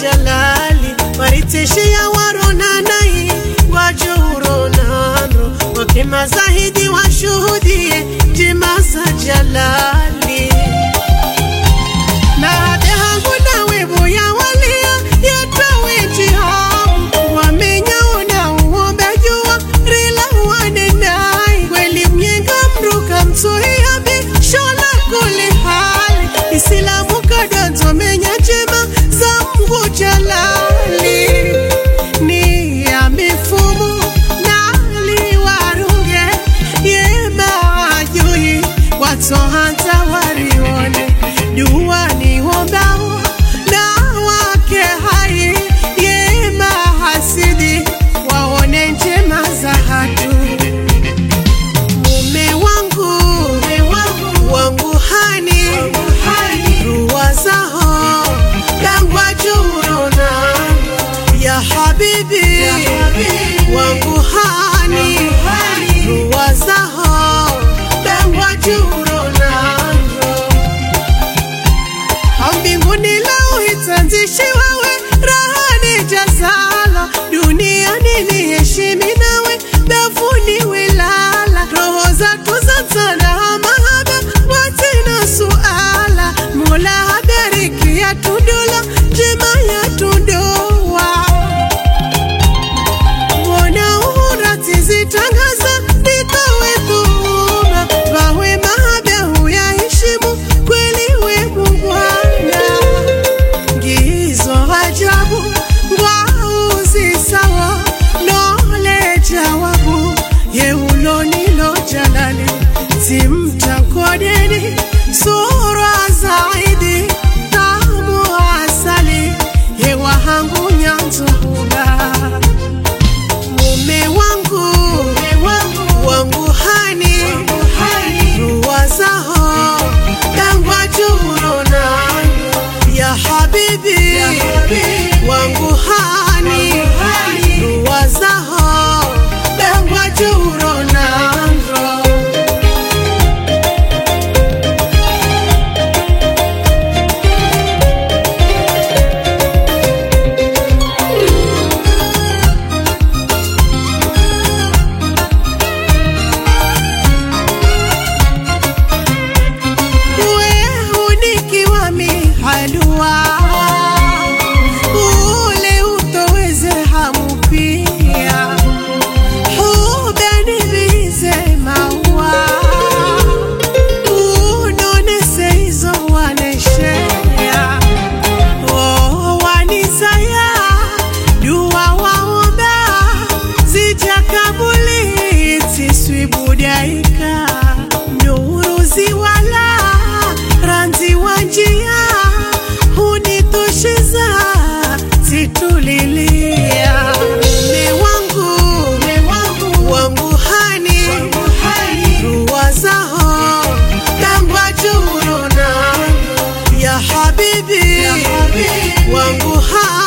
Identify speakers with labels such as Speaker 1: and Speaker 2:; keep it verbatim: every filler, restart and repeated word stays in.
Speaker 1: jalali wariteshia waronanai wajuronano wakima zahidi washuhudie jema za jalali na hade hangu na webo ya walia yataweji hamu wamenyaona uombe jua rila wanenai kweli mnyenga mruka mtuhiabi shola kule hali isilamu kadanzo menya jema za Mungu jalali ni ya mifumu na liwarunge yema ajui watu hanta warione dua ni wombao na wake hai yema hasidi waone njema za hatu mume wangu wangu hani ruwa zaho dangwa jurona ya habibi wangu hani ruwa zaho dangwa jurona mbinguni lao hitanzishi wawe rahani jazala duniani ni heshimi nawe dafuni wilala roho za tuzatana mahaba watina suala mola habariki ya tundula jema ya tundoa mbona uhurati zitangaza nikawe tuhuma wawe mahaba huya heshimu kweli we mungwana gizo ajabu ngwauzi sawa nole jawabu ye ulonilo jalali simtakodeni sura zaidi tamu asali ye wahangu nyanzuhula mume wangu wangu hani ruwa zaho dangwa jurona ya habibi wangu hani ruwa zaho dangwa jurona halua ule utoweze hamu pia hubeni vize maua unonese hizo waneshea oh wanisaya dua waomba zijakabuli tiswi budaika nuru ziwala ranzi wanjia hunitoshiza situlilia mume wangu wangu hani ruwa zaho dangwa jurona ya habibi wangu hani